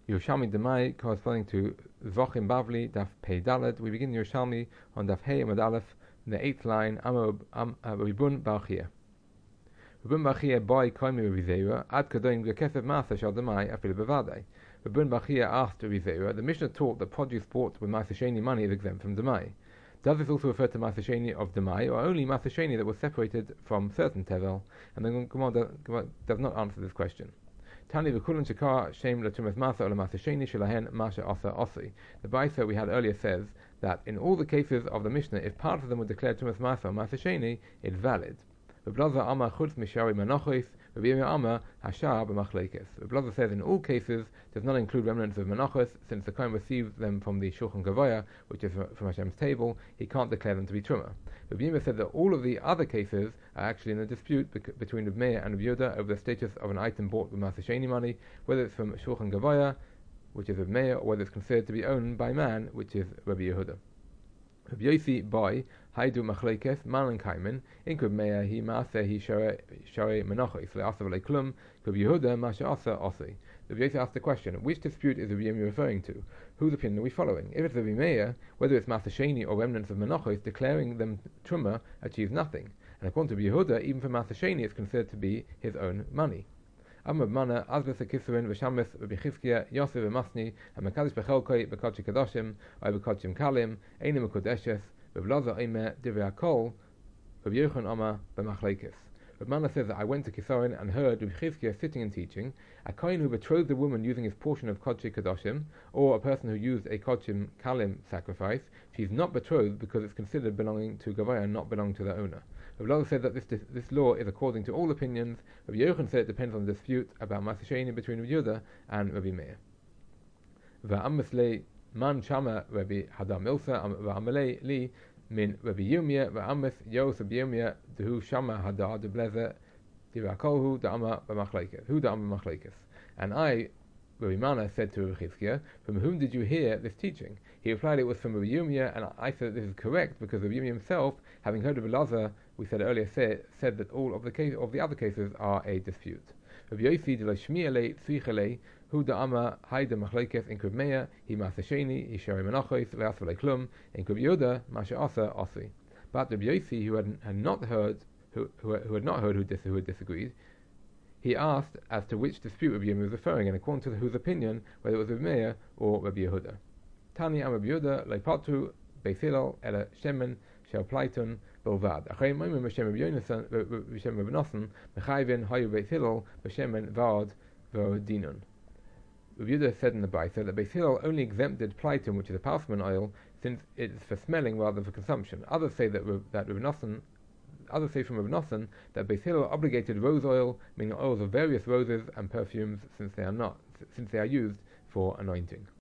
Yerushalmi Demai, corresponding to Zochim Bavli, Daf Pei Dalet. We begin Yerushalmi on Daf Hey Amud Aleph, the 8th line, Rabun Bar Chia. Rabun Bar Chia boy koimi Rabbi Zera, ad kadoim gekesef masa shal Demai afil bevadai. Rabun Bar Chia asked Rabbi Zera, the Mishnah taught that produce bought with Masa Sheni money is exempt from Demai. Does this also refer to Masa Sheni of Demai, or only Masa Sheni that was separated from certain Tevel? And the Gemara does not answer this question. Tani v'kulan shekar shem l'tumas masa or l'masa sheni shelahen masha asa osi. The Brisa we had earlier says that in all the cases of the Mishnah, if part of them were declared tumas masa or masa sheni, it's valid. Rablaza Amar chutz mishari manochis, Rabbi Yirmiyah Amar hashar b'machlekes. Rablaza says in all cases does not include remnants of manochis, since the Kohen received them from the Shulchan Gavoya, which is from Hashem's table, he can't declare them to be truma. Rabbi Yirmiyah said that all of the other cases are actually in a dispute between Rabbi Meir and Rabbi Yehuda over the status of an item bought with Masa Sheni money, whether it's from Shulchan Gavoya, which is Rabbi Meir, or whether it's considered to be owned by man, which is Rabbi Yehuda. Rabbi Yosi boy haidu machlekes malan kaimen in Rabbi Meir he maaseh he share menachos le'asav le'klum Rabbi Yehuda masha asa osi. Rabbi Yosi asked the question: which dispute is Rabbi Yirmiyah referring to? Whose opinion are we following? If it's Rabbi Meir, whether it's Masa Sheni or remnants of menachos, declaring them truma achieves nothing, and according to Rabbi Yehuda, even for Masa Sheni, it's considered to be his own money. Amar Mana Azbes Akisurin v'Shames Rabbi Chizkiya Yosef v'Masni HaMekadosh b'Chelkoi b'Kodshei Kadoshim or b'Kodshim Kalim Einim Mekudeshes Rabbi Loza Omer Divrei HaKol Rabbi Yochanan Amar b'Machlekes. Rabbi Mana says that I went to Kisorin and heard Rabbi Chizkiya sitting and teaching. A kohen who betrothed a woman using his portion of Kodshei Kadoshim, or a person who used a Kodshim Kalim sacrifice, she is not betrothed because it's considered belonging to Gavoya and not belong to the owner. Rabbi Loza said that this law is according to all opinions. Rabbi Yochanan said it depends on the dispute about Masa Sheni between Rabbi Yehuda and Rabbi Meir. Va'amasle man shama Rabbi Hadar Milsa va'amalei li min Rabbi Yirmiyah va'amas Yos Rabbi Yirmiyah dehu shama Hadar de Blazer dirakolhu da'ama b'machlekes hu da'ama b'machlekes. And I, Rabbi Mana, said to Rabbi Chizkiya, from whom did you hear this teaching? He replied, it was from Rabbi Yirmiyah, and I said this is correct because Rabbi Yirmiyah himself, having heard of Elazar, we said earlier, said that all of the other cases are a dispute. Rabbi Yosi de lo shmi'alei tzrichale hu da'ama haida machlekes in Rabbi Meir he masa sheni he shari menachos le'asva le'klum in Rabbi Yehuda masha asa osi. But Rabbi Yosi, who had not heard who had disagreed, he asked as to which dispute Rabbi Yirmiyah was referring, and according to whose opinion, whether it was Rabbi Meir or Rabbi Yehuda. Tani am Rabbi Yehuda leipatu beis Hillel ela shemen shel pleitun belvad. Achrei moimim b'shem Rabbi Nosson mechayvin hayu beis Hillel b'shemen vad v'odinun. Rabbi Yehuda said in the Brisa that beis Hillel only exempted pleitun, which is a parchment oil, since it is for smelling rather than for consumption. Others say that Rabbi Nosson. Others say from Rabbi Nosson that Beis Hillel obligated rose oil, meaning oils of various roses and perfumes, since they are used for anointing.